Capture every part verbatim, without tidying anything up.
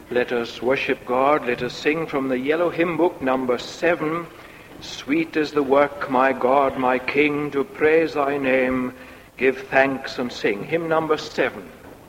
Let us worship God. Let us sing from the Yellow Hymn Book, number seven. Sweet is the work, my God, my King, to praise thy name. Give thanks and sing. Hymn number seven.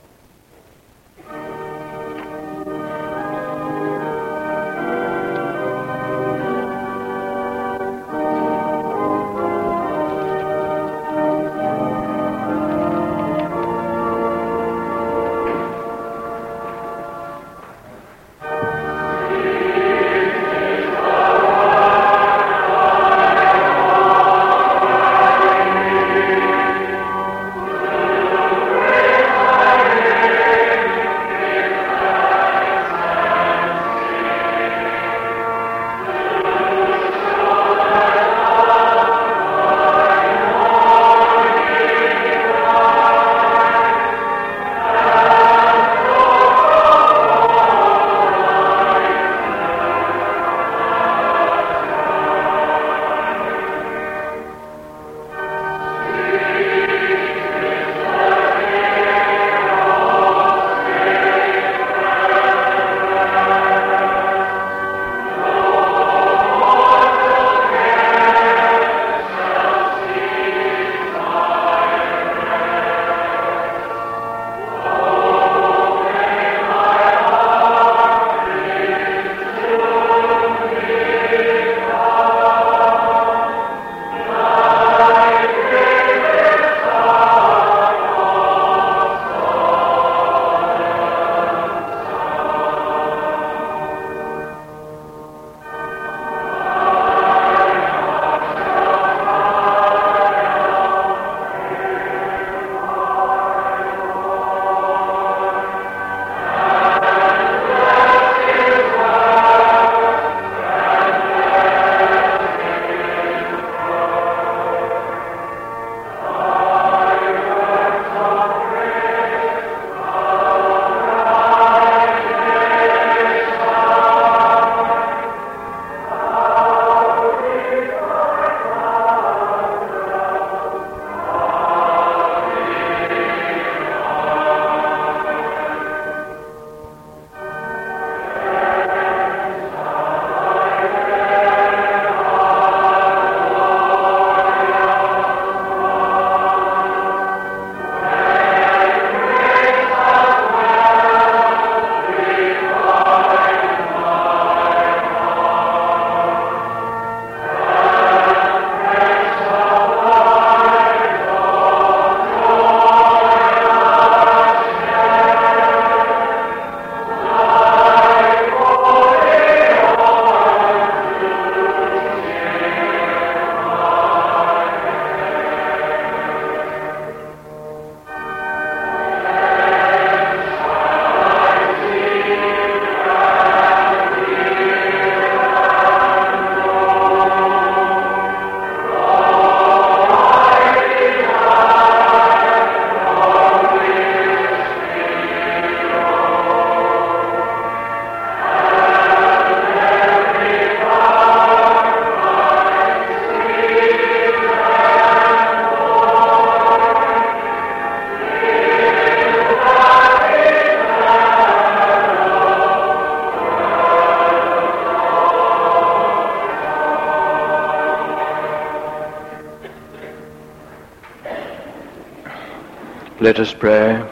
Let us pray.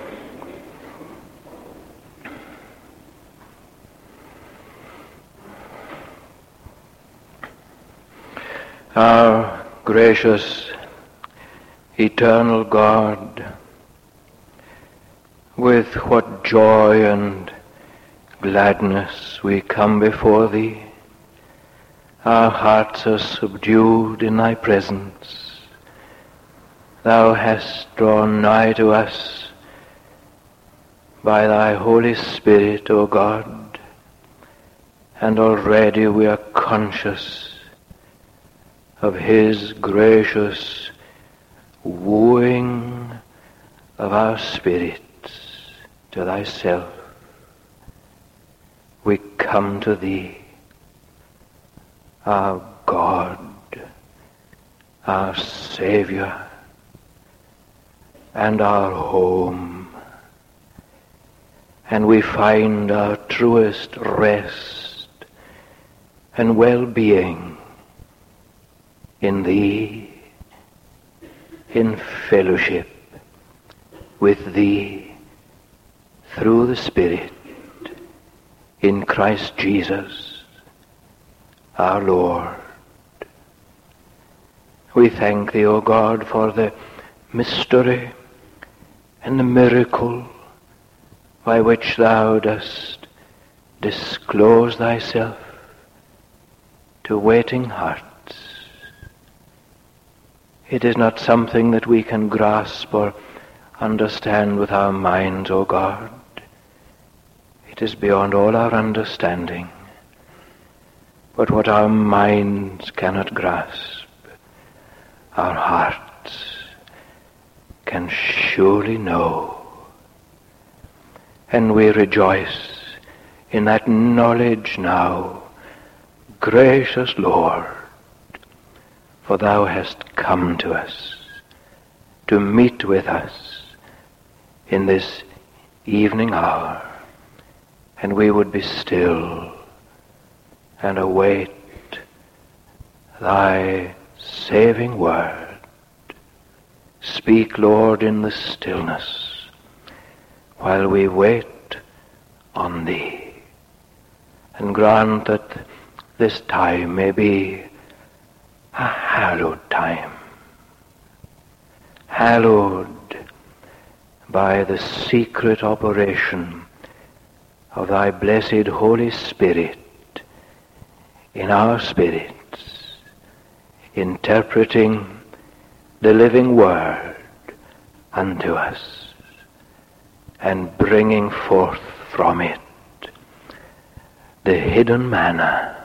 Our gracious, eternal God, with what joy and gladness we come before Thee. Our hearts are subdued in Thy presence. Thou hast drawn nigh to us by Thy Holy Spirit, O God, and already we are conscious of His gracious wooing of our spirits to Thyself. We come to Thee, our God, our Savior, and our home. and we find our truest rest and well-being in Thee, in fellowship with Thee through the Spirit in Christ Jesus our Lord. We thank Thee, O God, for the mystery and the miracle by which Thou dost disclose Thyself to waiting hearts. It is not something that we can grasp or understand with our minds, O God. It is beyond all our understanding. But what our minds cannot grasp, our hearts can surely know. And we rejoice in that knowledge now. Gracious Lord, for Thou hast come to us to meet with us in this evening hour, and we would be still and await Thy saving word. Speak, Lord, in the stillness while we wait on Thee, and grant that this time may be a hallowed time, hallowed by the secret operation of Thy blessed Holy Spirit in our spirits, interpreting the living Word unto us and bringing forth from it the hidden manna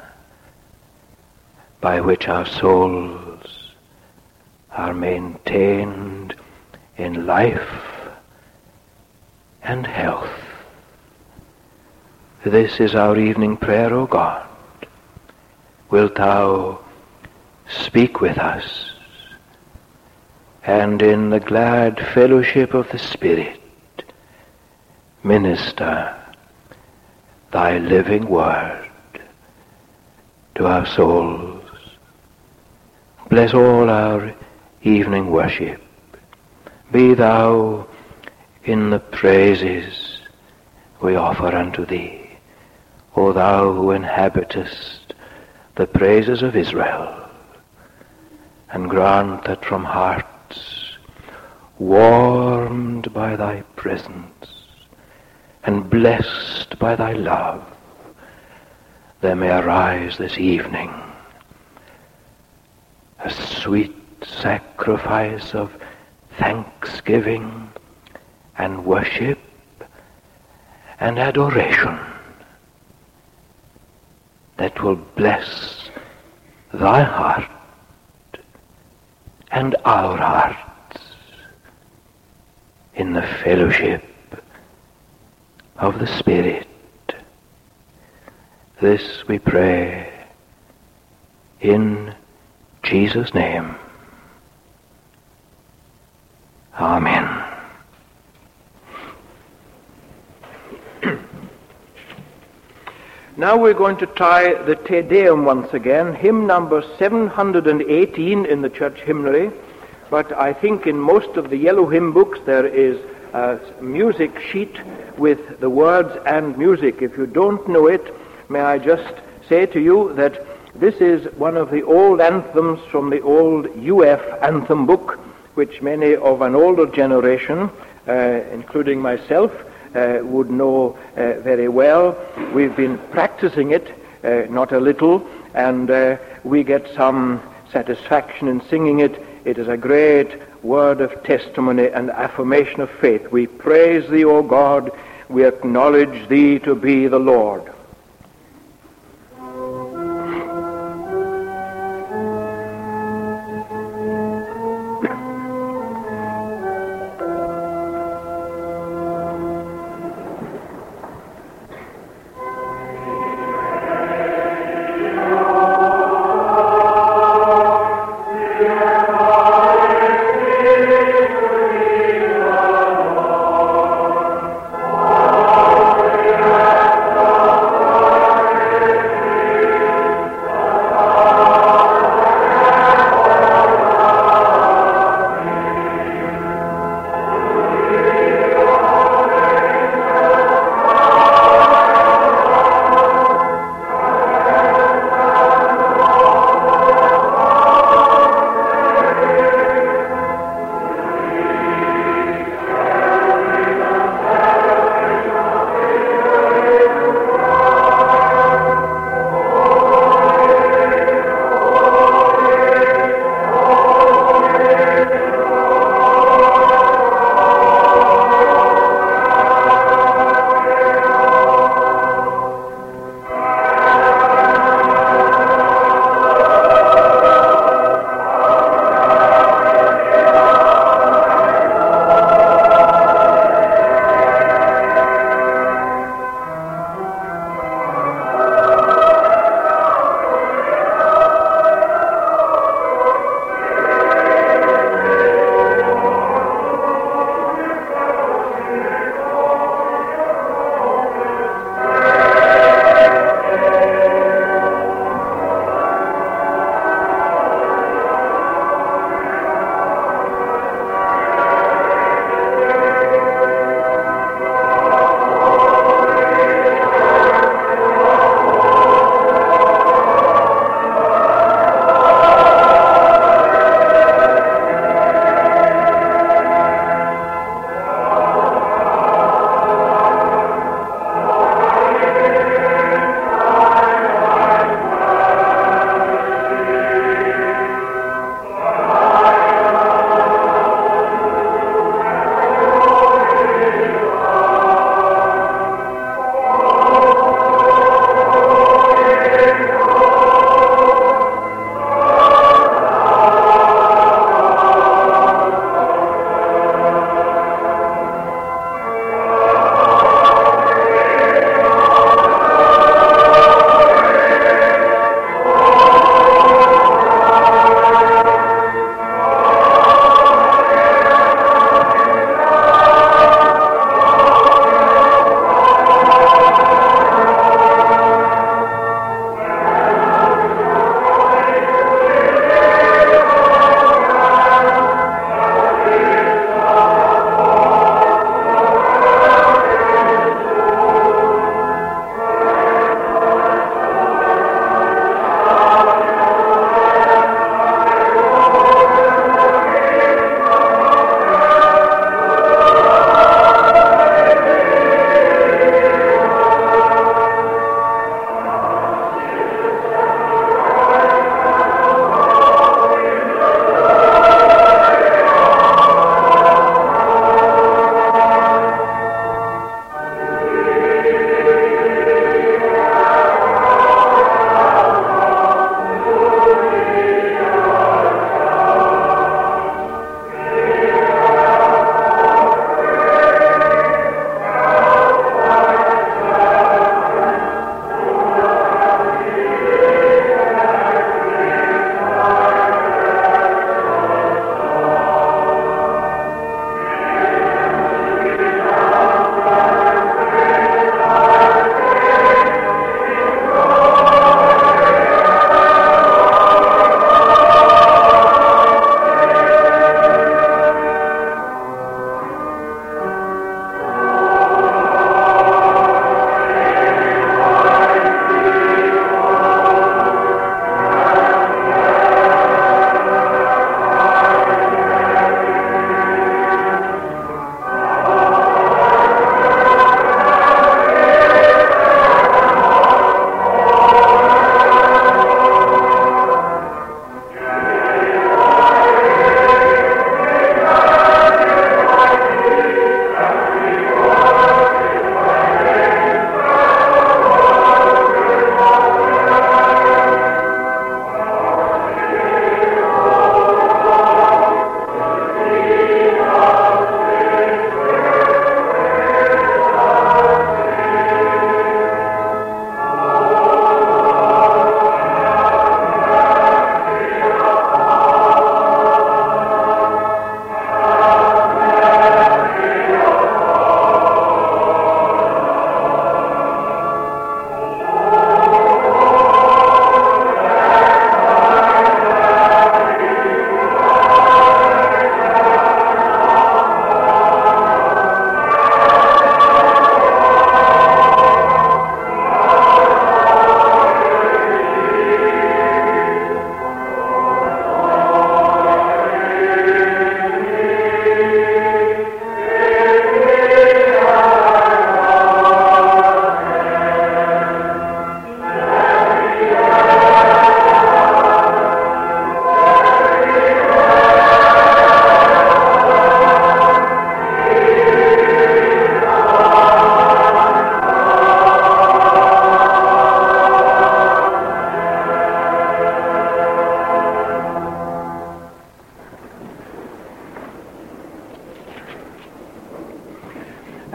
by which our souls are maintained in life and health. This is our evening prayer, O God. Wilt Thou speak with us, and in the glad fellowship of the Spirit minister Thy living word to our souls. Bless all our evening worship. Be Thou in the praises we offer unto Thee, O Thou who inhabitest the praises of Israel, and grant that from hearts warmed by Thy presence and blessed by Thy love, there may arise this evening a sweet sacrifice of thanksgiving and worship and adoration that will bless Thy heart and our hearts in the fellowship of the Spirit. This we pray in Jesus' name. Amen. Now we're going to try the Te Deum once again, hymn number seven hundred eighteen in the church hymnary, but I think in most of the yellow hymn books there is a music sheet with the words and music. If you don't know it, may I just say to you that this is one of the old anthems from the old U F anthem book, which many of an older generation, uh, including myself, uh, would know uh, very well. We've been practicing it, uh, not a little, and uh, we get some satisfaction in singing it. It is a great word of testimony and affirmation of faith. We praise Thee, O God. We acknowledge Thee to be the Lord. Oh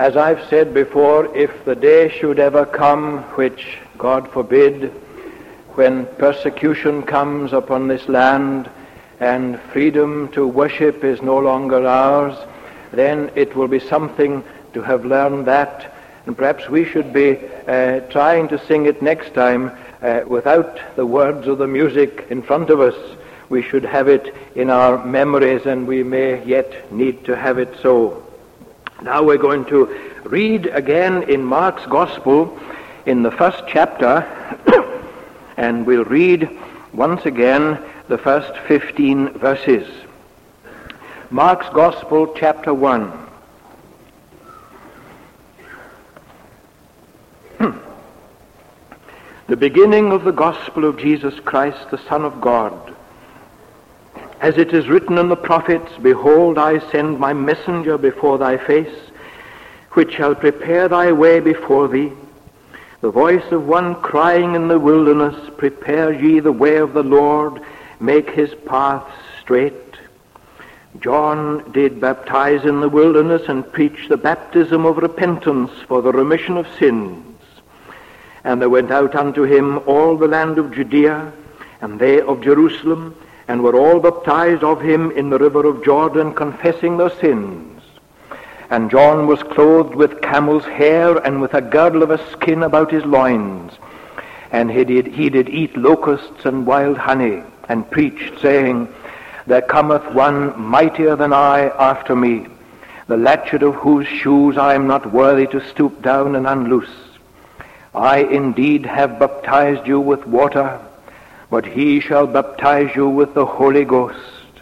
As I've said before, if the day should ever come, which God forbid, when persecution comes upon this land and freedom to worship is no longer ours, then it will be something to have learned that, and perhaps we should be uh, trying to sing it next time uh, without the words of the music in front of us. We should have it in our memories, and we may yet need to have it so. Now we're going to read again in Mark's Gospel in the first chapter, and we'll read once again the first fifteen verses. Mark's Gospel, chapter one. The beginning of the Gospel of Jesus Christ, the Son of God. As it is written in the prophets, Behold, I send my messenger before thy face, which shall prepare thy way before thee. The voice of one crying in the wilderness, Prepare ye the way of the Lord, make his paths straight. John did baptize in the wilderness and preach the baptism of repentance for the remission of sins. And there went out unto him all the land of Judea, and they of Jerusalem, and were all baptized of him in the river of Jordan, confessing their sins. And John was clothed with camel's hair, and with a girdle of a skin about his loins. And he did, he did eat locusts and wild honey, and preached, saying, There cometh one mightier than I after me, the latchet of whose shoes I am not worthy to stoop down and unloose. I indeed have baptized you with water, but he shall baptize you with the Holy Ghost.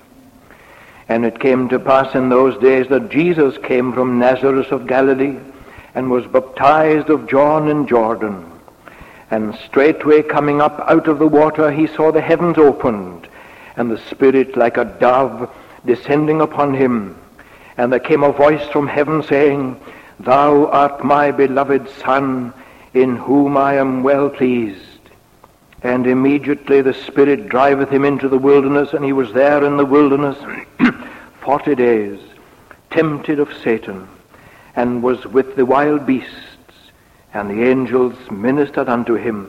And it came to pass in those days that Jesus came from Nazareth of Galilee, and was baptized of John in Jordan. And straightway coming up out of the water, he saw the heavens opened, and the Spirit like a dove descending upon him. And there came a voice from heaven saying, Thou art my beloved Son, in whom I am well pleased. And immediately the Spirit driveth him into the wilderness, and he was there in the wilderness forty days, tempted of Satan, and was with the wild beasts, and the angels ministered unto him.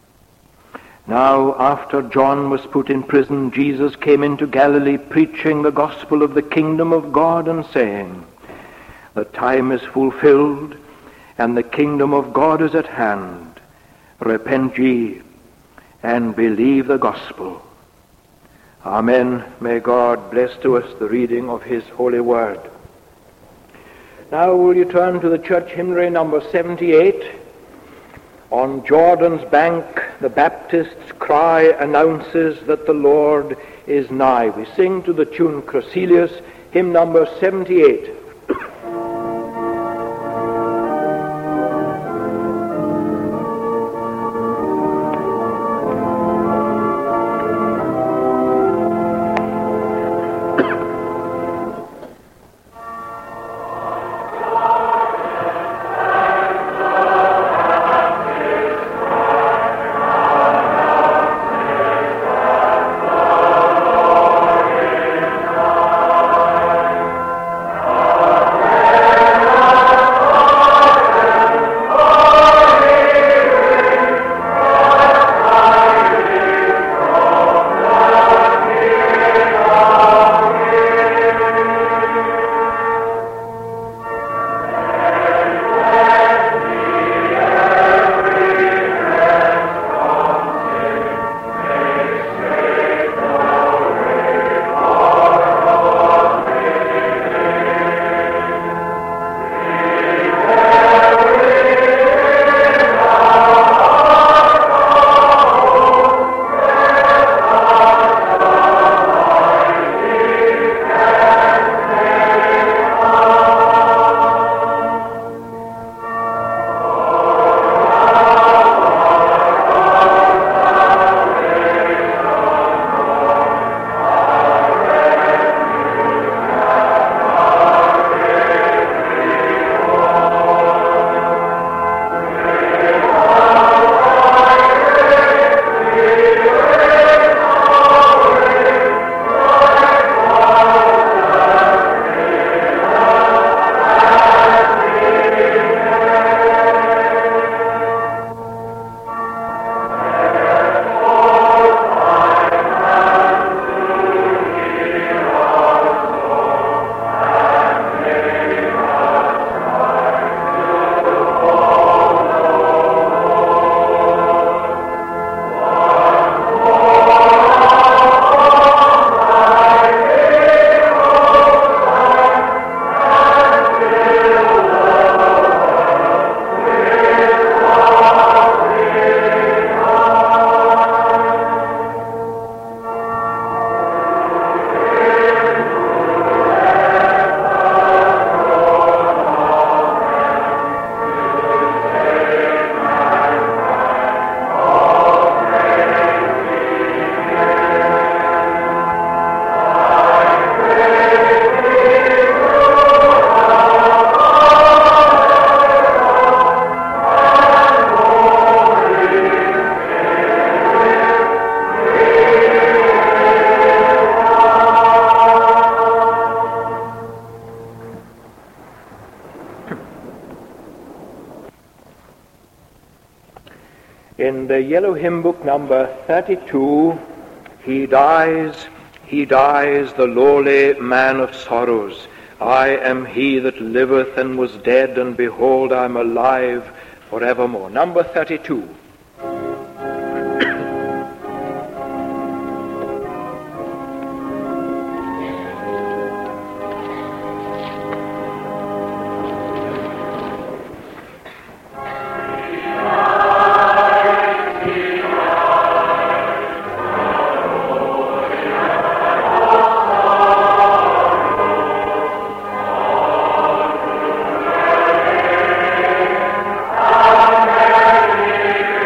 Now after John was put in prison, Jesus came into Galilee, preaching the gospel of the kingdom of God, and saying, The time is fulfilled, and the kingdom of God is at hand. Repent ye, and believe the gospel. Amen. May God bless to us the reading of his holy word. Now will you turn to the church hymnary number seventy-eight. On Jordan's bank the Baptist's cry announces that the Lord is nigh. We sing to the tune Crocelius, hymn number seventy-eight. Oh In the yellow hymn book number thirty-two, He dies, He dies, the lowly man of sorrows. I am he that liveth and was dead, and behold, I am alive forevermore. Number thirty-two. Amen.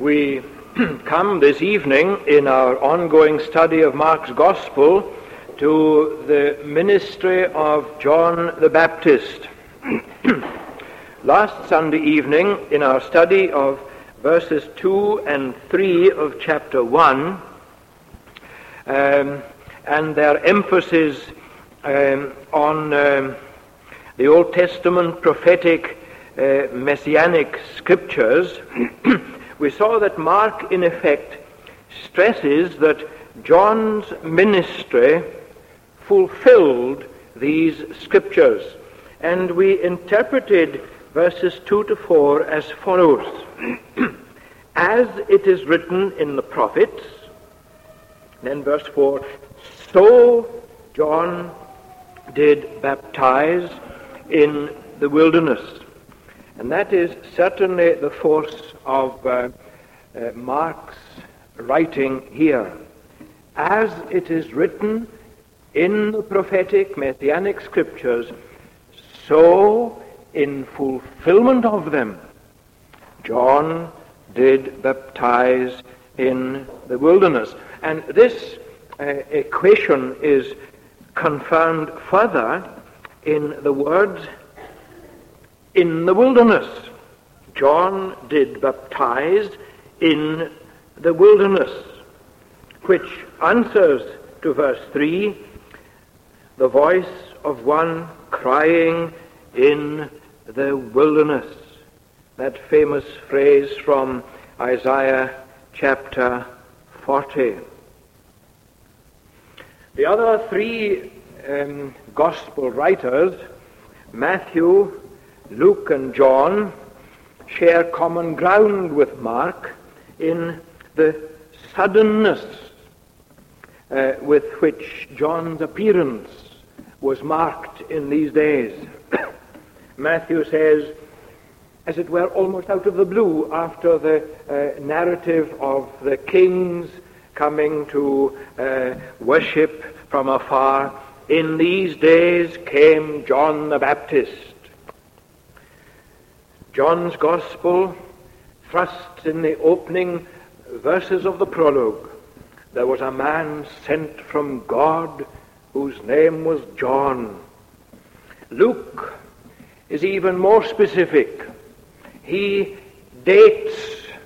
We come this evening in our ongoing study of Mark's Gospel to the ministry of John the Baptist. Last Sunday evening, in our study of verses two and three of chapter one, um, and their emphasis um, on um, the Old Testament prophetic uh, messianic scriptures, we saw that Mark, in effect, stresses that John's ministry fulfilled these scriptures. And we interpreted verses two to four as follows. As it is written in the prophets, then verse four, so John did baptize in the wilderness. And that is certainly the force of uh, uh, Mark's writing here. As it is written in the prophetic messianic scriptures, so in fulfillment of them, John did baptize in the wilderness. And this uh, equation is confirmed further in the words, in the wilderness. John did baptize in the wilderness, which answers to verse three, the voice of one crying in the wilderness. That famous phrase from Isaiah chapter forty. The other three um, gospel writers, Matthew, Luke and John, share common ground with Mark in the suddenness uh, with which John's appearance was marked in these days. Matthew says, as it were, almost out of the blue, after the uh, narrative of the kings coming to uh, worship from afar, in these days came John the Baptist. John's Gospel thrusts in the opening verses of the prologue. There was a man sent from God whose name was John. Luke is even more specific. He dates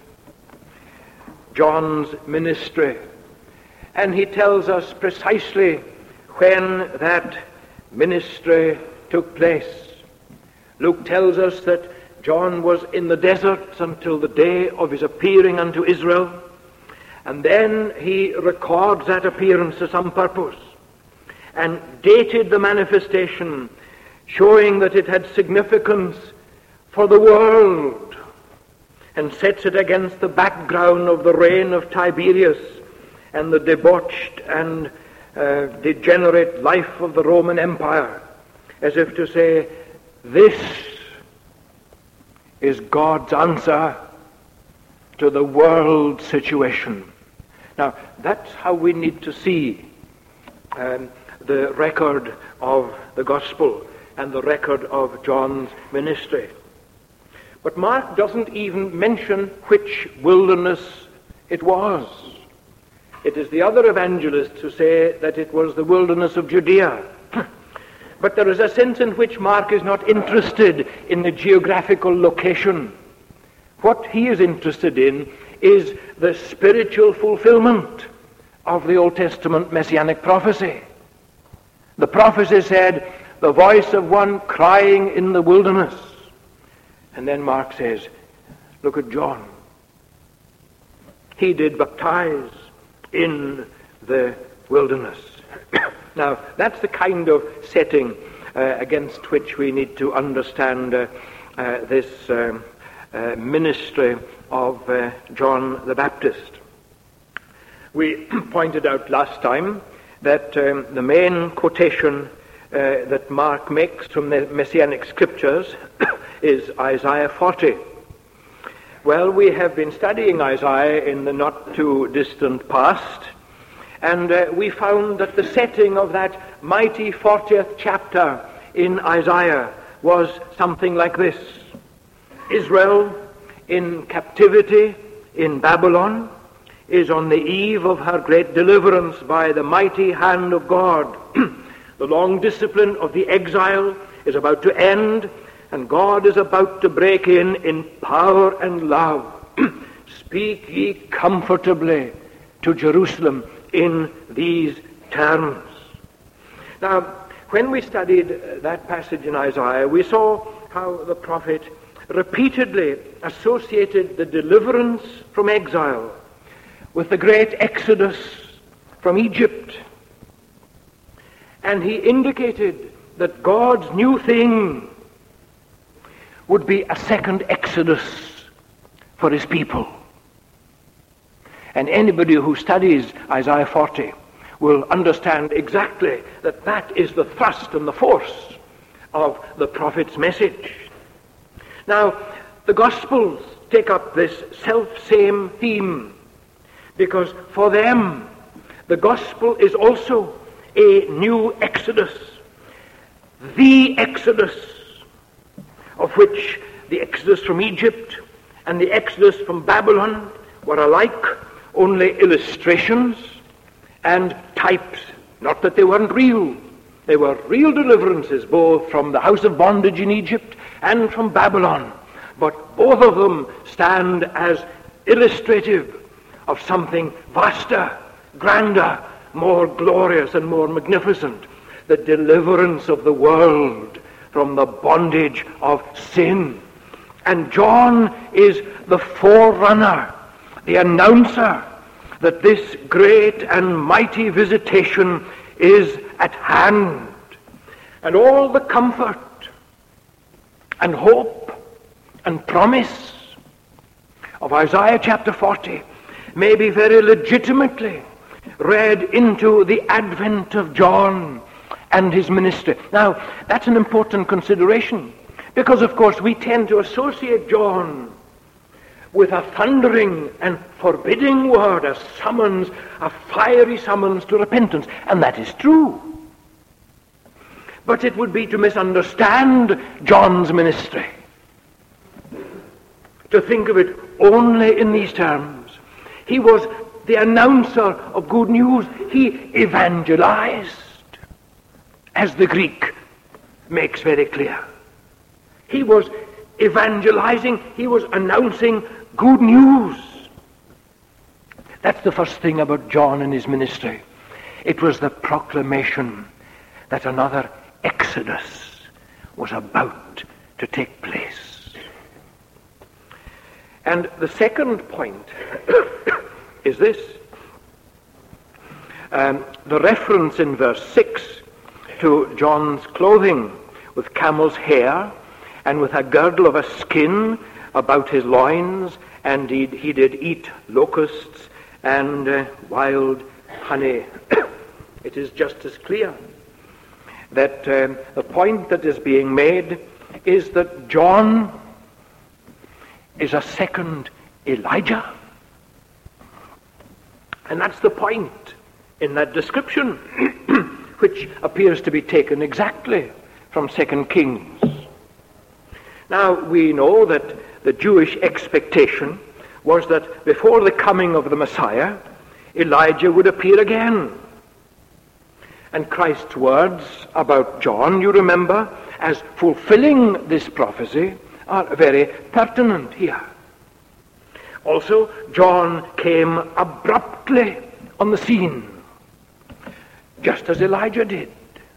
John's ministry, and he tells us precisely when that ministry took place. Luke tells us that John was in the desert until the day of his appearing unto Israel, and then he records that appearance to some purpose and dated the manifestation, showing that it had significance for the world, and sets it against the background of the reign of Tiberius and the debauched and uh, degenerate life of the Roman Empire, as if to say, this is God's answer to the world situation. Now, that's how we need to see um, the record of the gospel and the record of John's ministry. But Mark doesn't even mention which wilderness it was. It is the other evangelists who say that it was the wilderness of Judea. But there is a sense in which Mark is not interested in the geographical location. What he is interested in is the spiritual fulfillment of the Old Testament messianic prophecy. The prophecy said, the voice of one crying in the wilderness. And then Mark says, look at John. He did baptize in the wilderness. Now, that's the kind of setting uh, against which we need to understand uh, uh, this um, uh, ministry of uh, John the Baptist. We pointed out last time that um, the main quotation uh, that Mark makes from the Messianic Scriptures is Isaiah forty. Well, we have been studying Isaiah in the not-too-distant past, and uh, we found that the setting of that mighty fortieth chapter in Isaiah was something like this. Israel in captivity in Babylon is on the eve of her great deliverance by the mighty hand of God. The long discipline of the exile is about to end, and God is about to break in in power and love. Speak ye comfortably to Jerusalem in these terms. Now, when we studied that passage in Isaiah, we saw how the prophet repeatedly associated the deliverance from exile with the great exodus from Egypt. And he indicated that God's new thing would be a second exodus for his people. And anybody who studies Isaiah forty will understand exactly that that is the thrust and the force of the prophet's message. Now, the Gospels take up this self-same theme, because for them the Gospel is also a new exodus, the exodus of which the exodus from Egypt and the exodus from Babylon were alike only illustrations and types. Not that they weren't real. They were real deliverances, both from the house of bondage in Egypt and from Babylon. But both of them stand as illustrative of something vaster, grander, more glorious and more magnificent, the deliverance of the world from the bondage of sin. And John is the forerunner, the announcer that this great and mighty visitation is at hand. And all the comfort and hope and promise of Isaiah chapter forty may be very legitimately read into the advent of John and his ministry. Now, that's an important consideration, because of course we tend to associate John with a thundering and forbidding word, a summons, a fiery summons to repentance, and that is true. But it would be to misunderstand John's ministry to think of it only in these terms. He was the announcer of good news. He evangelized, as the Greek makes very clear. He was evangelizing, he was announcing good news. That's the first thing about John and his ministry. It was the proclamation that another exodus was about to take place. And the second point is this. Um, the reference in verse six to John's clothing with camel's hair and with a girdle of a skin about his loins, and he, he did eat locusts and uh, wild honey. It is just as clear that um, the point that is being made is that John is a second Elijah. And that's the point in that description, which appears to be taken exactly from Second Kings. Now, we know that the Jewish expectation was that before the coming of the Messiah, Elijah would appear again. And Christ's words about John, you remember, as fulfilling this prophecy, are very pertinent here. Also, John came abruptly on the scene, just as Elijah did.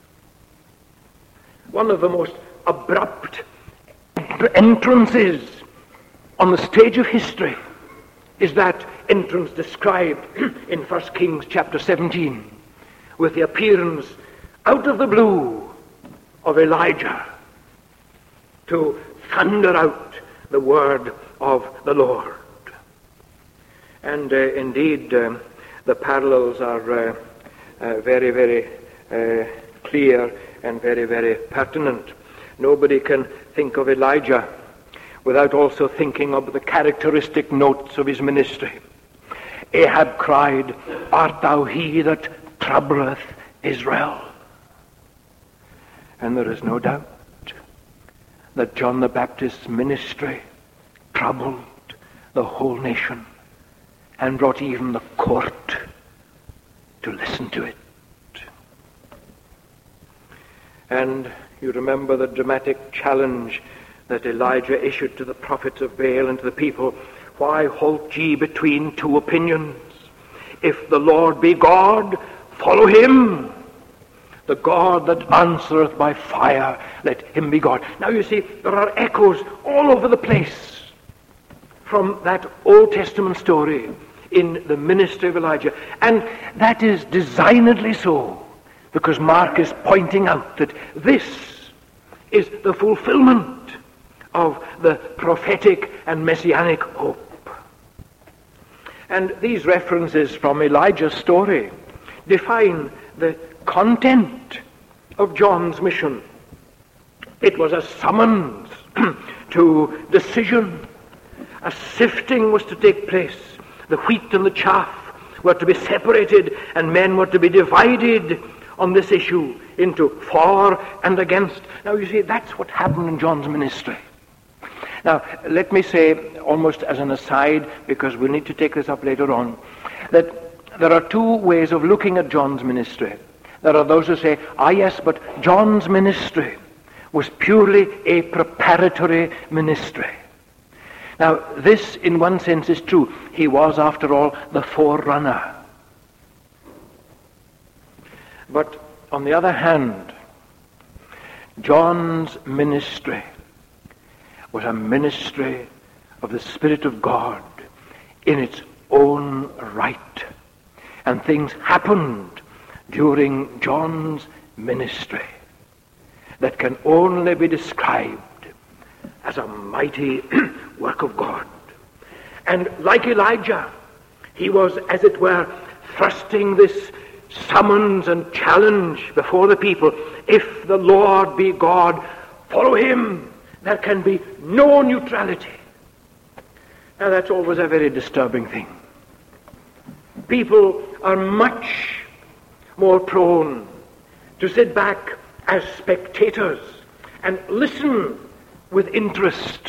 One of the most abrupt entrances on the stage of history is that entrance described in First Kings chapter seventeen, with the appearance out of the blue of Elijah to thunder out the word of the Lord. And uh, indeed, um, the parallels are uh, uh, very, very uh, clear and very, very pertinent. Nobody can think of Elijah without also thinking of the characteristic notes of his ministry. Ahab cried, "Art thou he that troubleth Israel?" And there is no doubt that John the Baptist's ministry troubled the whole nation. and brought even the court to listen to it. And you remember the dramatic challenge that Elijah issued to the prophets of Baal and to the people. Why halt ye between two opinions? If the Lord be God, follow him. The God that answereth by fire, let him be God. Now you see, there are echoes all over the place from that Old Testament story in the ministry of Elijah. And that is designedly so, because Mark is pointing out that this is the fulfillment of the prophetic and messianic hope. And these references from Elijah's story define the content of John's mission. It was a summons to decision. A sifting was to take place. The wheat and the chaff were to be separated, and men were to be divided on this issue into for and against. Now you see, that's what happened in John's ministry. Now, let me say, almost as an aside, because we'll need to take this up later on, that there are two ways of looking at John's ministry. There are those who say, ah yes, but John's ministry was purely a preparatory ministry. Now, this in one sense is true. He was, after all, the forerunner. But on the other hand, John's ministry was a ministry of the Spirit of God in its own right. And things happened during John's ministry that can only be described as a mighty work of God. And like Elijah, he was, as it were, thrusting this summons and challenge before the people. If the Lord be God, follow him. There can be no neutrality. Now that's always a very disturbing thing. People are much more prone to sit back as spectators and listen with interest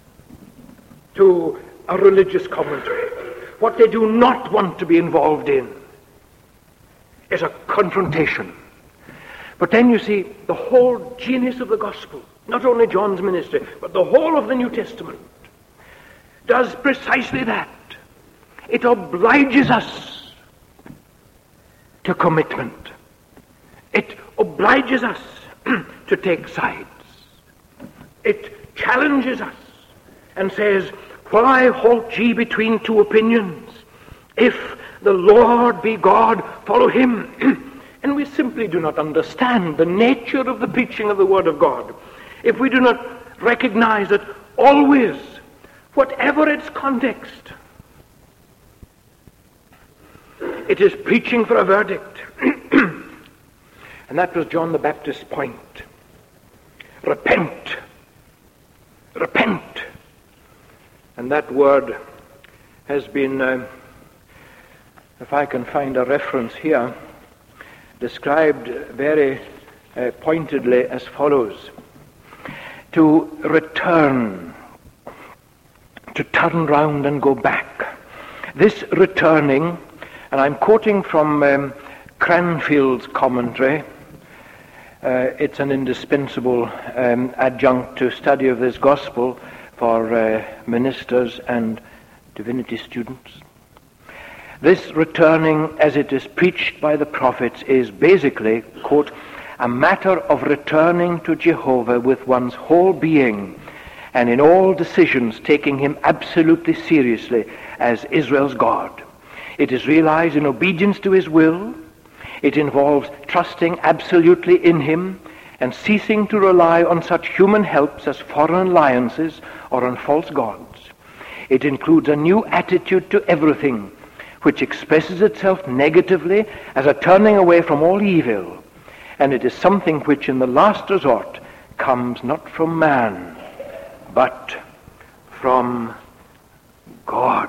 to a religious commentary. What they do not want to be involved in is a confrontation. But then you see, the whole genius of the gospel, not only John's ministry, but the whole of the New Testament, does precisely that. It obliges us to commitment. It obliges us to take sides. It challenges us and says, why halt ye between two opinions? If the Lord be God, follow him. And we simply do not understand the nature of the preaching of the Word of God if we do not recognize that always, whatever its context, it is preaching for a verdict. And that was John the Baptist's point. Repent. Repent. And that word has been, uh, if I can find a reference here, described very uh, pointedly as follows. To return, to turn round and go back. This returning, and I'm quoting from um, Cranfield's commentary. Uh, it's an indispensable um, adjunct to study of this gospel for uh, ministers and divinity students. This returning as it is preached by the prophets is basically, quote, a matter of returning to Jehovah with one's whole being and in all decisions taking him absolutely seriously as Israel's God. It is realized in obedience to his will. It involves trusting absolutely in him and ceasing to rely on such human helps as foreign alliances or on false gods. It includes a new attitude to everything, which expresses itself negatively as a turning away from all evil, and it is something which in the last resort comes not from man, but from God.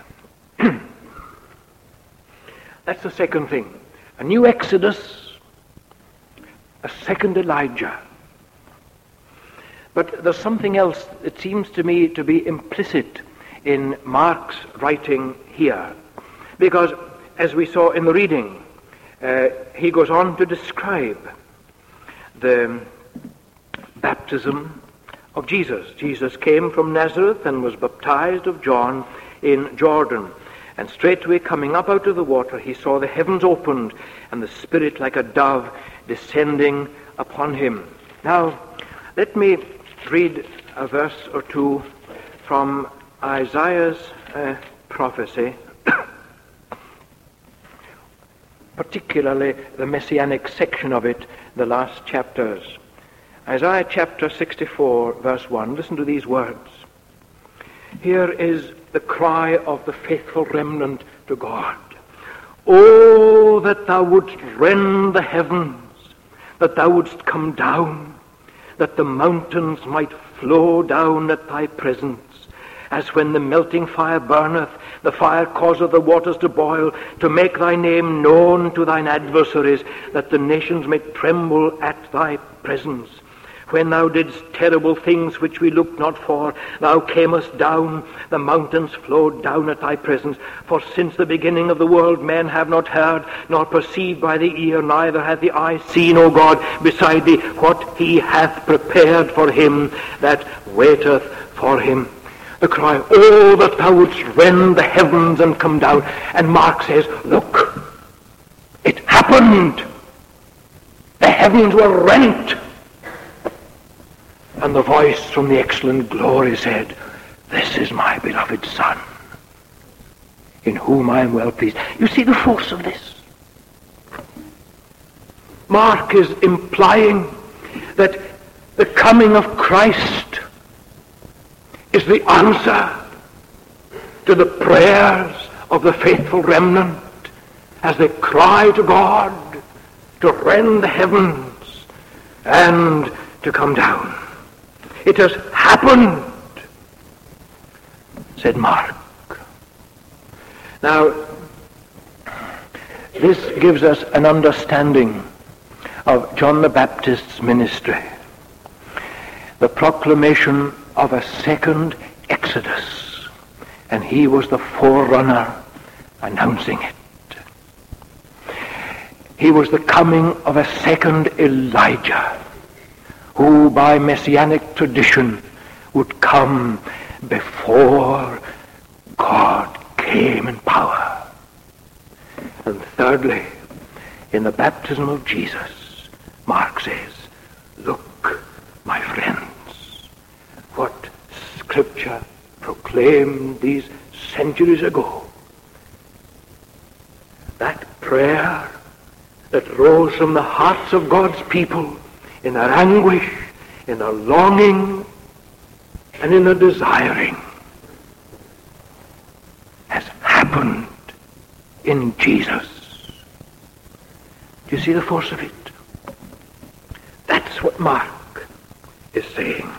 That's the second thing. A new Exodus, a second Elijah. But there's something else that seems to me to be implicit in Mark's writing here, because as we saw in the reading, uh, he goes on to describe the baptism of Jesus. Jesus came from Nazareth and was baptized of John in Jordan. And straightway coming up out of the water, he saw the heavens opened, and the Spirit like a dove descending upon him. Now, let me read a verse or two from Isaiah's uh, prophecy, particularly the messianic section of it, the last chapters. Isaiah chapter sixty-four, verse one. Listen to these words. Here is the cry of the faithful remnant to God. Oh, that thou wouldst rend the heavens, that thou wouldst come down, that the mountains might flow down at thy presence, as when the melting fire burneth, the fire causeth the waters to boil, to make thy name known to thine adversaries, that the nations may tremble at thy presence. When thou didst terrible things which we looked not for, thou camest down, the mountains flowed down at thy presence. For since the beginning of the world men have not heard, nor perceived by the ear, neither hath the eye seen, O God, beside thee, what he hath prepared for him that waiteth for him. The cry, oh, that thou wouldst rend the heavens and come down. And Mark says, look, it happened. The heavens were rent. And the voice from the excellent glory said, this is my beloved Son, in whom I am well pleased. You see the force of this? Mark is implying that the coming of Christ is the answer to the prayers of the faithful remnant as they cry to God to rend the heavens and to come down. It has happened, said Mark. Now, this gives us an understanding of John the Baptist's ministry. The proclamation of a second Exodus, and he was the forerunner announcing it. He was the coming of a second Elijah, who by messianic tradition would come before God came in power. And thirdly, in the baptism of Jesus, Mark says, look, my friends, what Scripture proclaimed these centuries ago. That prayer that rose from the hearts of God's people in their anguish, in their longing, and in their desiring, has happened in Jesus. Do you see the force of it? That's what Mark is saying.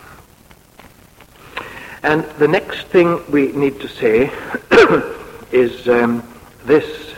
And the next thing we need to say is um, this.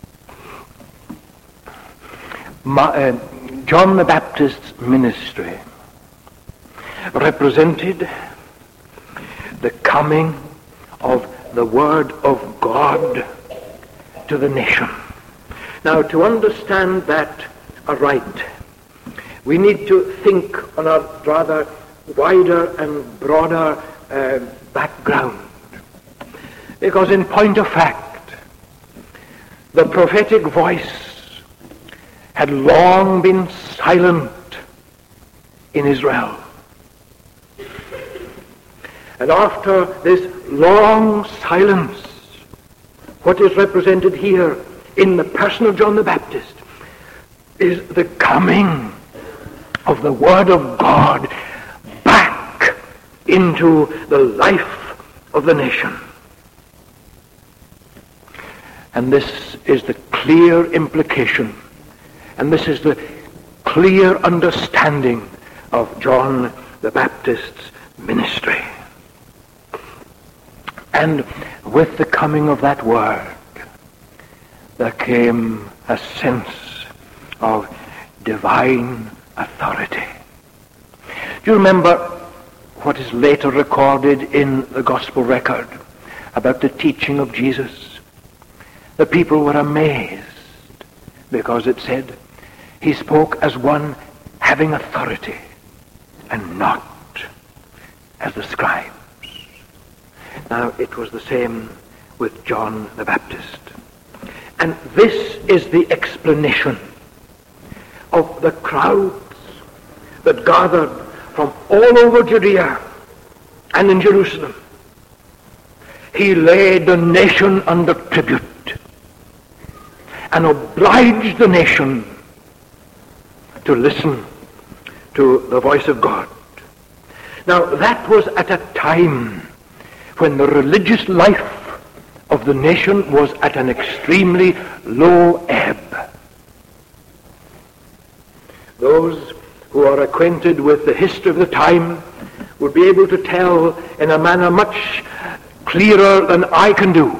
Ma- uh, John the Baptist's ministry represented the coming of the Word of God to the nation. Now, to understand that aright, we need to think on a rather wider and broader uh, background. Because in point of fact, the prophetic voice had long been silent in Israel. And after this long silence, what is represented here in the person of John the Baptist is the coming of the Word of God back into the life of the nation. And this is the clear implication, and this is the clear understanding of John the Baptist's ministry. And with the coming of that word, there came a sense of divine authority. Do you remember what is later recorded in the gospel record? about the teaching of Jesus, the people were amazed because it said he spoke as one having authority and not as the scribes. Now, it was the same with John the Baptist. And this is the explanation of the crowds that gathered from all over Judea and in Jerusalem. He laid the nation under tribute and obliged the nation to listen to the voice of God. Now, that was at a time when the religious life of the nation was at an extremely low ebb. Those who are acquainted with the history of the time would be able to tell in a manner much clearer than I can do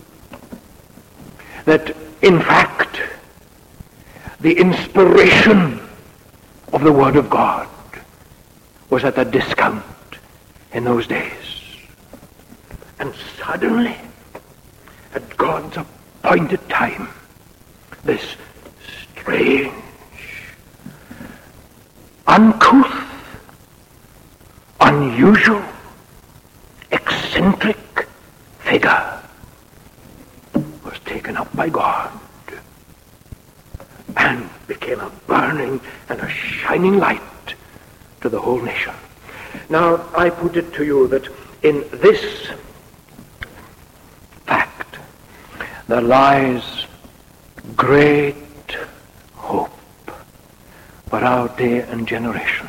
that, in fact, the inspiration of the Word of God was at a discount in those days. And suddenly, at God's appointed time, this strange, uncouth, unusual, eccentric figure was taken up by God and became a burning and a shining light to the whole nation. Now, I put it to you that in this fact there lies great hope for our day and generation.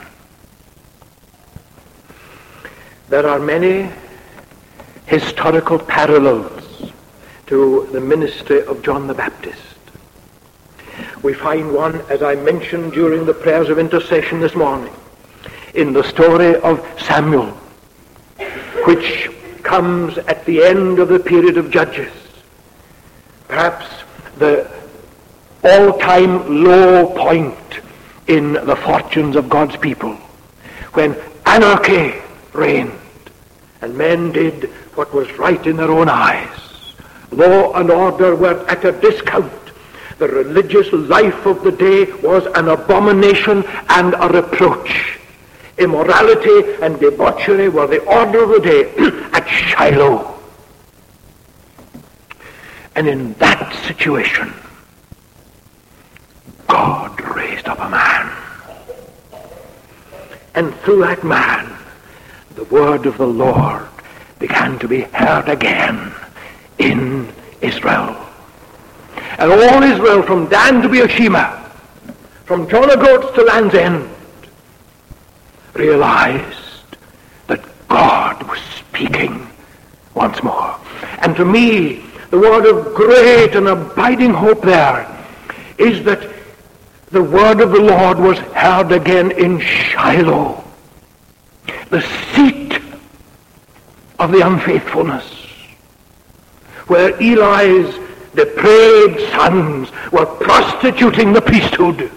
There are many historical parallels to the ministry of John the Baptist. We find one, as I mentioned during the prayers of intercession this morning, in the story of Samuel, which comes at the end of the period of Judges, perhaps the all-time low point in the fortunes of God's people, when anarchy reigned and men did what was right in their own eyes. Law and order were at a discount. The religious life of the day was an abomination and a reproach. Immorality and debauchery were the order of the day at Shiloh. And in that situation, God raised up a man. And through that man, the word of the Lord began to be heard again in Israel. And all Israel, from Dan to Beersheba, from John o' Groats to Land's End, realized that God was speaking once more. And to me, the word of great and abiding hope there is that the word of the Lord was heard again in Shiloh, the seat of the unfaithfulness, where Eli's depraved sons were prostituting the priesthood.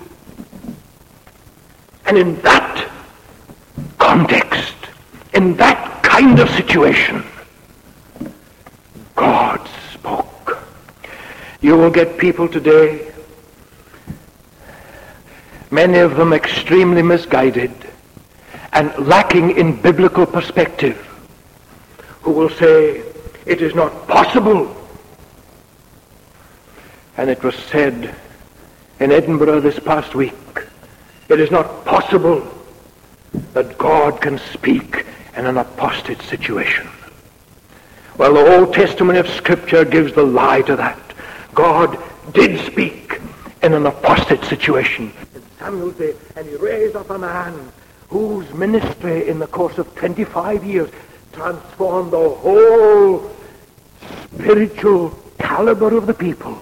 And in that context, in that kind of situation, God spoke. You will get people today, many of them extremely misguided and lacking in biblical perspective, who will say, it is not possible. And it was said in Edinburgh this past week, it is not possible that God can speak in an apostate situation. Well, the Old Testament of Scripture gives the lie to that. God did speak in an apostate situation in Samuel's day, and he raised up a man whose ministry in the course of twenty-five years transformed the whole spiritual caliber of the people.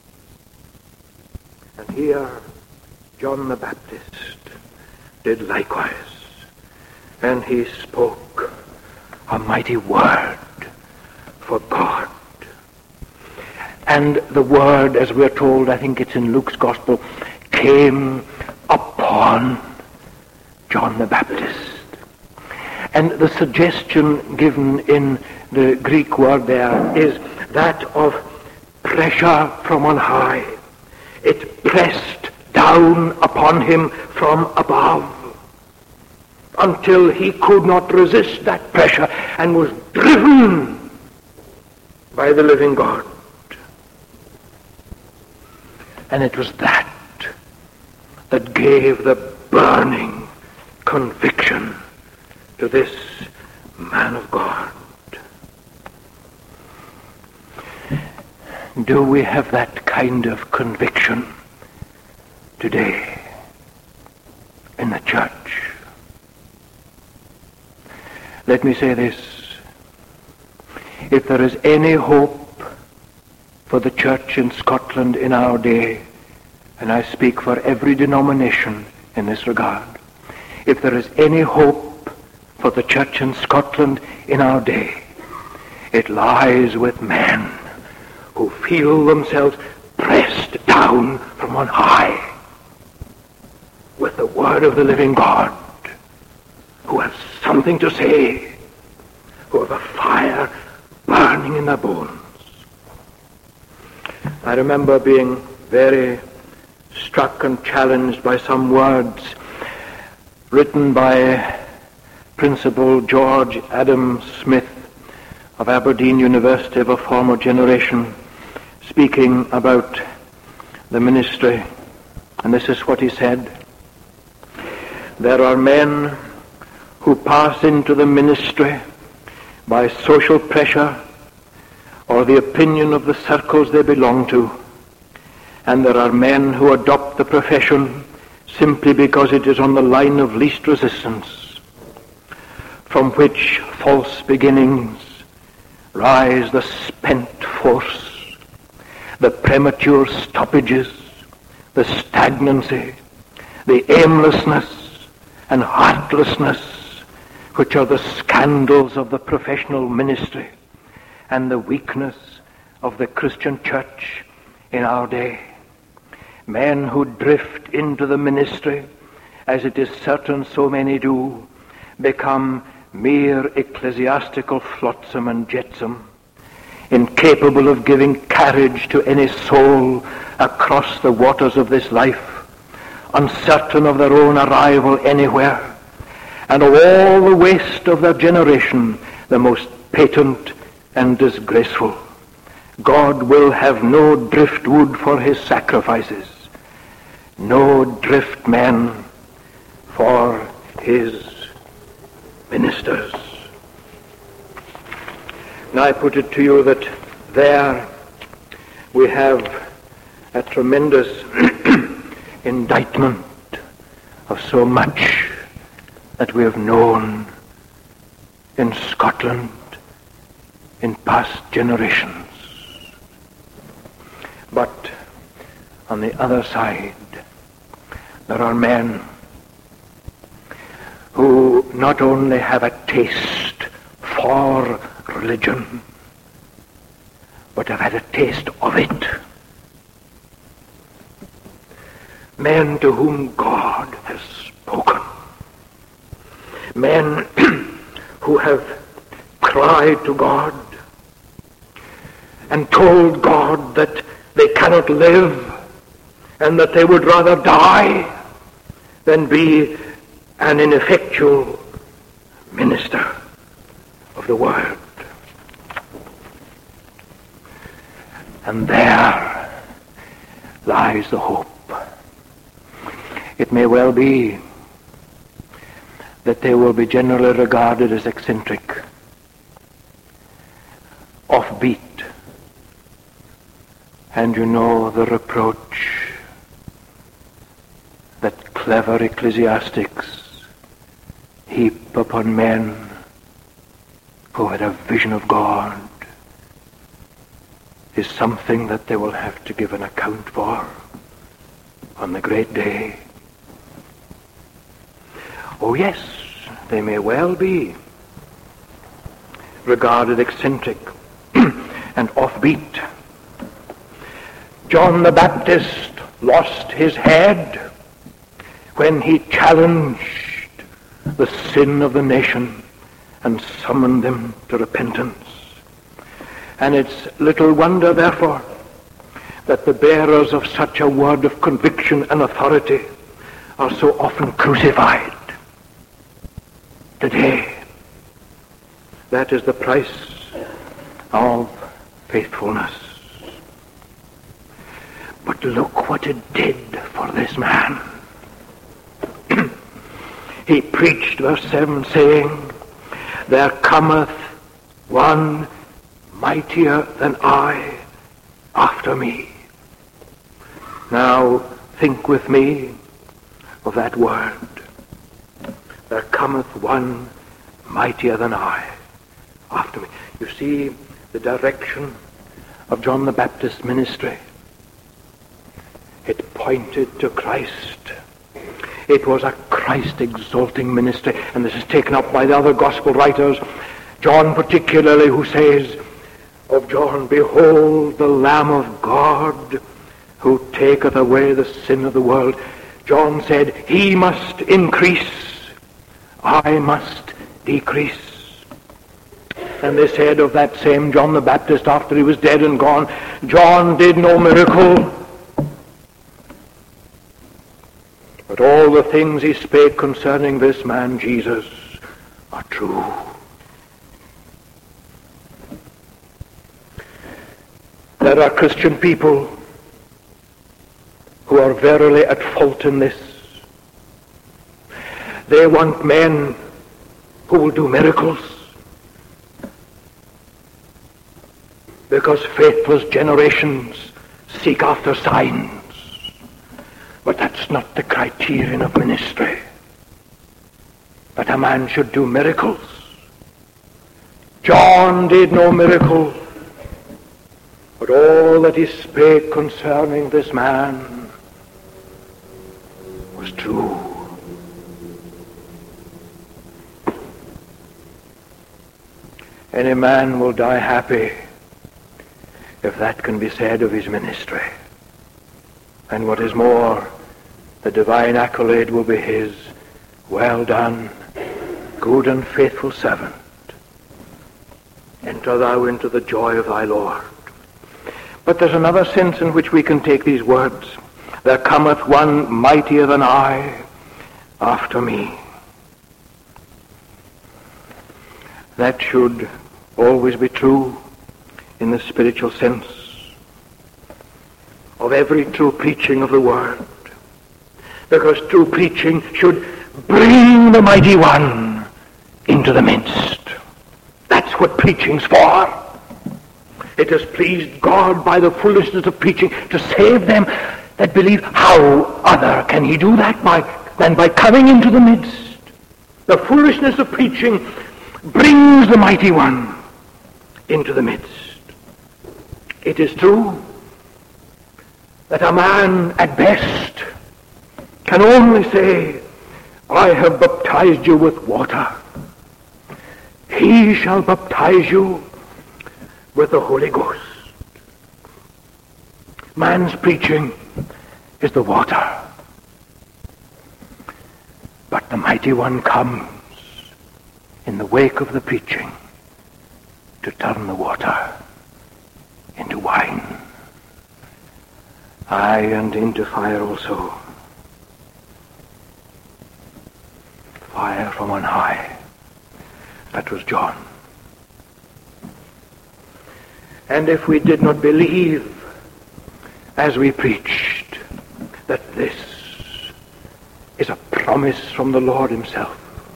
And here John the Baptist did likewise, and he spoke a mighty word for God. And the word, as we're told, I think it's in Luke's Gospel, came upon John the Baptist. And the suggestion given in the Greek word there is that of pressure from on high. It pressed down upon him from above until he could not resist that pressure and was driven by the living God. And it was that that gave the burning conviction to this man of God. Do we have that kind of conviction today in the church? Let me say this. If there is any hope for the church in Scotland in our day, and I speak for every denomination in this regard, if there is any hope for the church in Scotland in our day, it lies with men who feel themselves pressed down from on high with the word of the living God, who have something to say, who have a fire burning in their bones. I remember being very struck and challenged by some words written by Principal George Adam Smith of Aberdeen University, of a former generation, speaking about the ministry. And this is what he said: there are men who pass into the ministry by social pressure or the opinion of the circles they belong to, and there are men who adopt the profession simply because it is on the line of least resistance, from which false beginnings rise the spent force, the premature stoppages, the stagnancy, the aimlessness and heartlessness, which are the scandals of the professional ministry and the weakness of the Christian church in our day. Men who drift into the ministry, as it is certain so many do, become mere ecclesiastical flotsam and jetsam, incapable of giving carriage to any soul across the waters of this life, uncertain of their own arrival anywhere, and of all the waste of their generation, the most patent and disgraceful. God will have no driftwood for his sacrifices, no drift men for his ministers. Now I put it to you that there we have a tremendous indictment of so much that we have known in Scotland in past generations. But on the other side, there are men who not only have a taste for religion, but have had a taste of it. Men to whom God has spoken. Men who have cried to God and told God that they cannot live and that they would rather die than be an ineffectual minister of the word. And there lies the hope. It may well be that they will be generally regarded as eccentric, offbeat, and you know the reproach that clever ecclesiastics heap upon men who had a vision of God is something that they will have to give an account for on the great day. Oh yes, they may well be regarded eccentric and offbeat. John the Baptist lost his head when he challenged the sin of the nation and summon them to repentance. And it's little wonder, therefore, that the bearers of such a word of conviction and authority are so often crucified today. That is the price of faithfulness. But look what it did for this man. He preached, verse seven, saying, there cometh one mightier than I after me. Now think with me of that word. There cometh one mightier than I after me. You see the direction of John the Baptist's ministry. It pointed to Christ. It was a Christ-exalting ministry, and this is taken up by the other gospel writers. John particularly, who says of John, behold the Lamb of God who taketh away the sin of the world. John said, he must increase, I must decrease. And they said of that same John the Baptist after he was dead and gone, John did no miracle, but all the things he spake concerning this man Jesus are true. There are Christian people who are verily at fault in this. They want men who will do miracles, because faithless generations seek after signs. But that's not the criterion of ministry, that a man should do miracles. John did no miracle, but all that he spake concerning this man was true. Any man will die happy if that can be said of his ministry. And what is more, the divine accolade will be his. Well done, good and faithful servant. Enter thou into the joy of thy Lord. But there's another sense in which we can take these words. There cometh one mightier than I after me. That should always be true in the spiritual sense of every true preaching of the word. Because true preaching should bring the mighty one into the midst. That's what preaching's for. It has pleased God by the foolishness of preaching to save them that believe. How other can he do that by, than by coming into the midst? The foolishness of preaching brings the mighty one into the midst. It is true that a man at best can only say, I have baptized you with water. He shall baptize you with the Holy Ghost. Man's preaching is the water. But the mighty one comes in the wake of the preaching to turn the water into wine. Aye, and into fire also. Fire from on high. That was John. And if we did not believe as we preached that this is a promise from the Lord himself,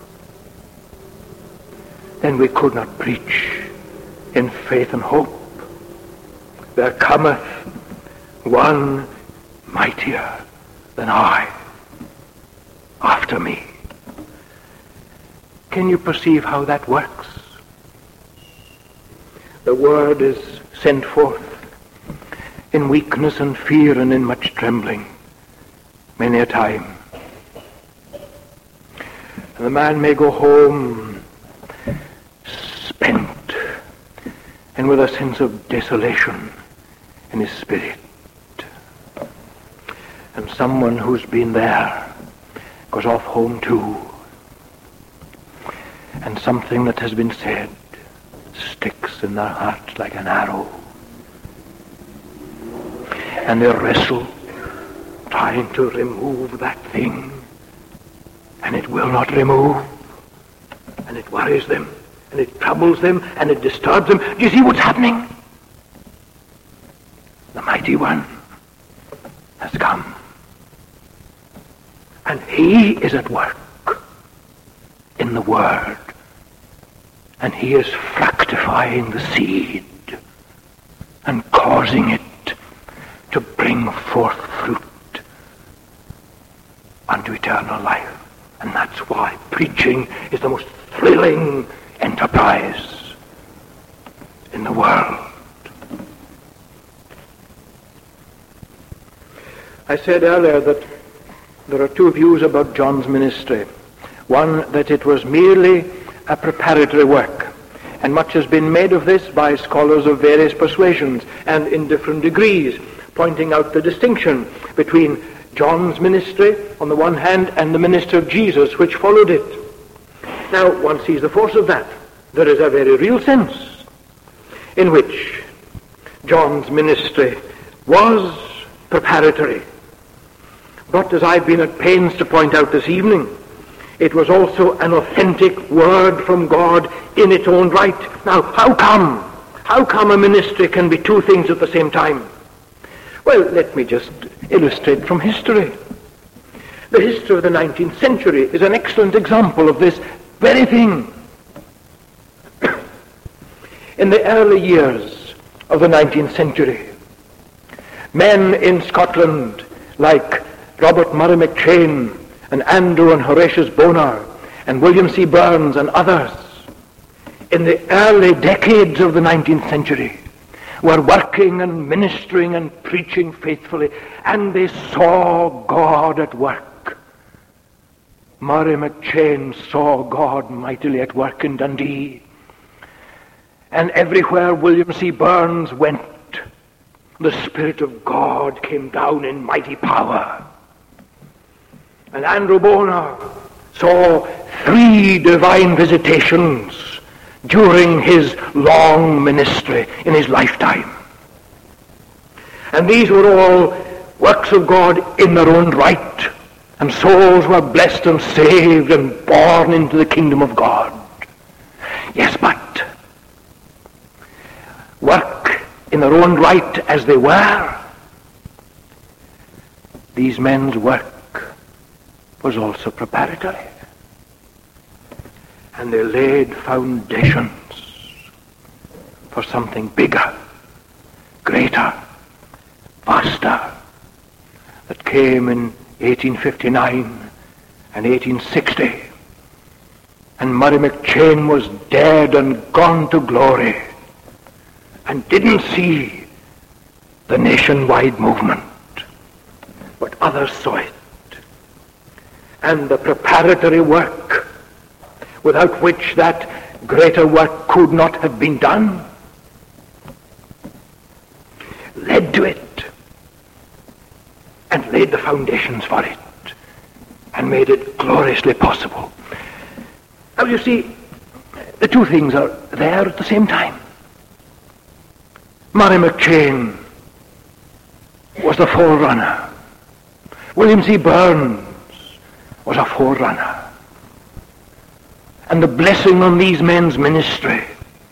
then we could not preach in faith and hope. There cometh one mightier than I after me. Can you perceive how that works? The word is sent forth in weakness and fear and in much trembling many a time. And the man may go home spent and with a sense of desolation in his spirit. And someone who's been there goes off home too. and something that has been said sticks in their hearts like an arrow. And they wrestle, trying to remove that thing, and it will not remove, and it worries them, and it troubles them, and it disturbs them. Do you see what's happening? The mighty one has come, and he is at work in the Word, and he is fructifying the seed and causing it to bring forth fruit unto eternal life. And that's why preaching is the most thrilling enterprise in the world. I said earlier that there are two views about John's ministry. One, that it was merely a preparatory work, and much has been made of this by scholars of various persuasions and in different degrees, pointing out the distinction between John's ministry on the one hand and the ministry of Jesus which followed it. Now, one sees the force of that. There is a very real sense in which John's ministry was preparatory. But as I've been at pains to point out this evening, it was also an authentic word from God in its own right. Now, how come? How come a ministry can be two things at the same time? Well, let me just illustrate from history. The history of the nineteenth century is an excellent example of this very thing. In the early years of the nineteenth century, men in Scotland like Robert Murray McCheyne and Andrew and Horatius Bonar and William C. Burns and others, in the early decades of the nineteenth century, were working and ministering and preaching faithfully, and they saw God at work. Murray McCheyne saw God mightily at work in Dundee, and everywhere William C. Burns went, the Spirit of God came down in mighty power. And Andrew Bonar saw three divine visitations during his long ministry in his lifetime. And these were all works of God in their own right, and souls were blessed and saved and born into the kingdom of God. Yes, but work in their own right as they were, these men's work was also preparatory. And they laid foundations for something bigger, greater, vaster, that came in eighteen fifty-nine and eighteen sixty. And Murray McCheyne was dead and gone to glory and didn't see the nationwide movement, but others saw it. And the preparatory work, without which that greater work could not have been done, led to it and laid the foundations for it and made it gloriously possible. Now you see, the two things are there at the same time. Murray McCheyne was the forerunner. William C. Burns was a forerunner. And the blessing on these men's ministry,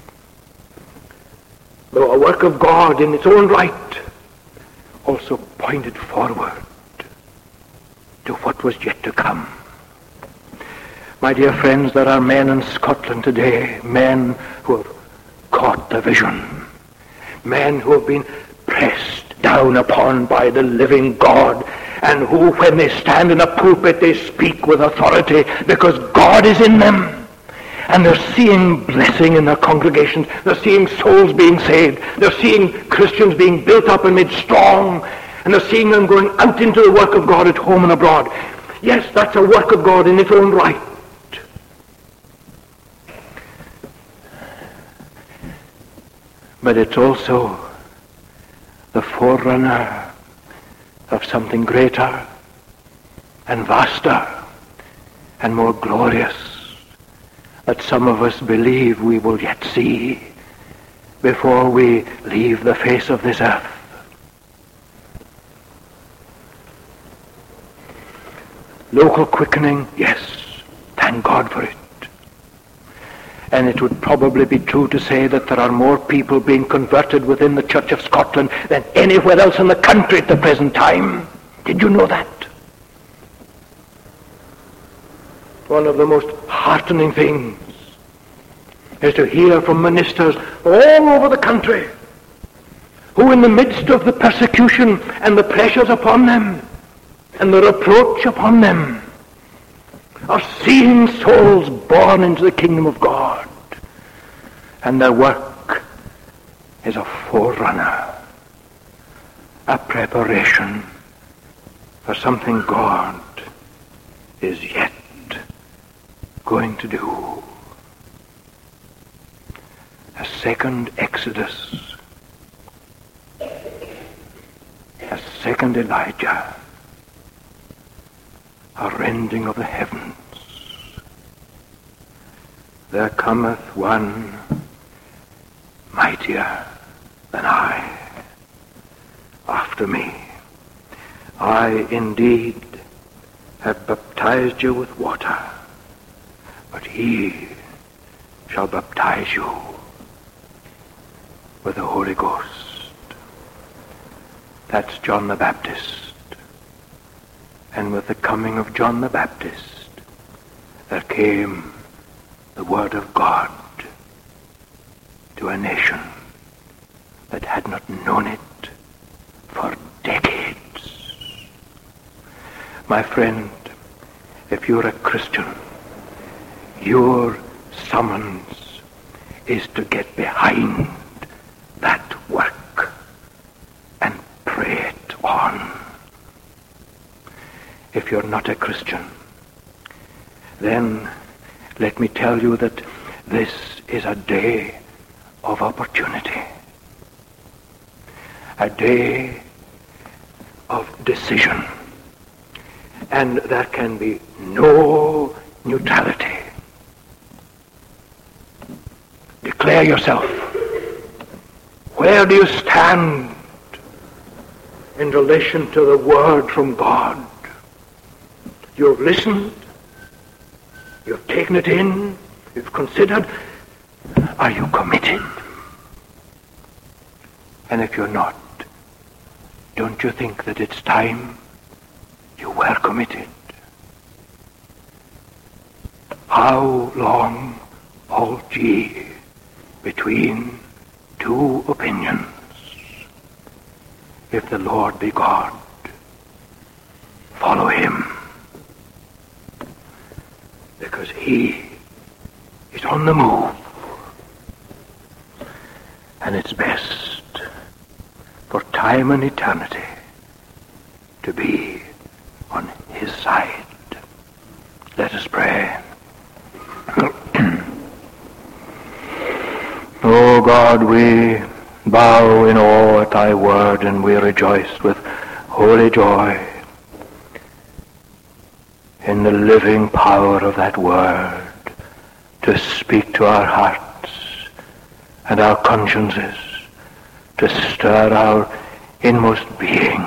though a work of God in its own right, also pointed forward to what was yet to come. My dear friends, there are men in Scotland today, men who have caught the vision, men who have been pressed down upon by the living God, and who, when they stand in a pulpit, they speak with authority because God is in them. And they're seeing blessing in their congregations. They're seeing souls being saved. They're seeing Christians being built up and made strong. And they're seeing them going out into the work of God at home and abroad. Yes, that's a work of God in its own right. But it's also the forerunner of something greater and vaster and more glorious that some of us believe we will yet see before we leave the face of this earth. Local quickening, yes, thank God for it. And it would probably be true to say that there are more people being converted within the Church of Scotland than anywhere else in the country at the present time. Did you know that? One of the most heartening things is to hear from ministers all over the country who, in the midst of the persecution and the pressures upon them and the reproach upon them, are seeing souls born into the kingdom of God. And their work is a forerunner, a preparation for something God is yet going to do. A second Exodus, a second Elijah, a rending of the heavens. There cometh one mightier than I after me. I indeed have baptized you with water, but he shall baptize you with the Holy Ghost. That's John the Baptist. And with the coming of John the Baptist, there came the word of God to a nation that had not known it for decades. My friend, if you're a Christian, your summons is to get behind that work and pray it on. If you're not a Christian, then let me tell you that this is a day of opportunity, a day of decision, and there can be no neutrality. Declare yourself. Where do you stand in relation to the word from God? You've listened, you've taken it in, you've considered. Are you committed? And if you're not, don't you think that it's time you were committed? How long halt ye between two opinions? If the Lord be God, follow him, because he is on the move, and it's best for time and eternity to be on his side. Let us pray. O God, we bow in awe at thy word, and we rejoice with holy joy in the living power of that word to speak to our hearts and our consciences, to stir our inmost being.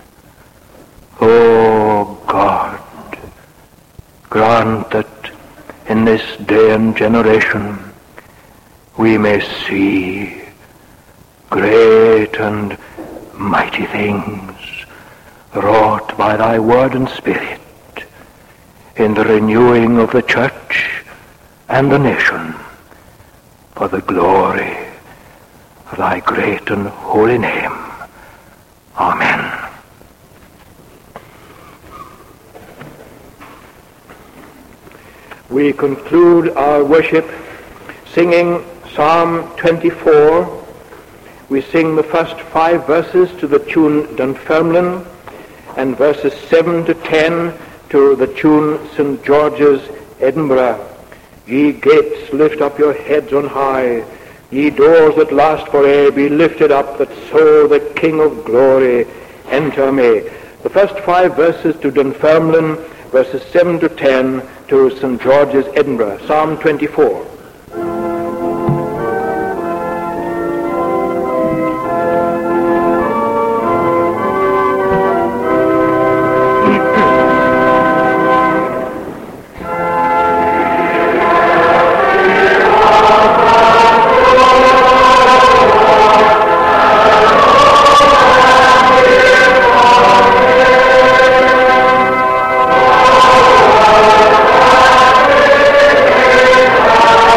O God, grant that in this day and generation we may see great and mighty things wrought by thy word and spirit in the renewing of the church and the nation for the glory of thy great and holy name. Amen. We conclude our worship singing Psalm twenty-four. We sing the first five verses to the tune Dunfermline, and verses seven to ten to the tune Saint George's, Edinburgh. Ye gates, lift up your heads on high. Ye doors that last for aye, be lifted up, that so the King of glory enter may. The first five verses to Dunfermline verses seven to ten to Saint George's, Edinburgh, Psalm twenty-four. Amen.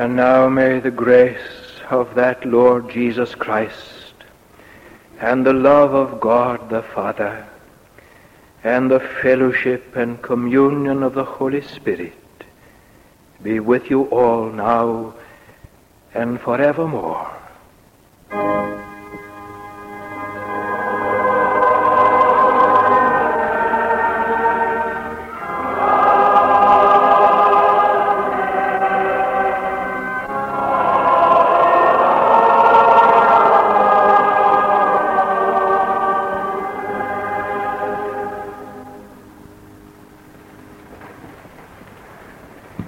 And now may the grace of that Lord Jesus Christ, and the love of God the Father, and the fellowship and communion of the Holy Spirit be with you all now and forevermore.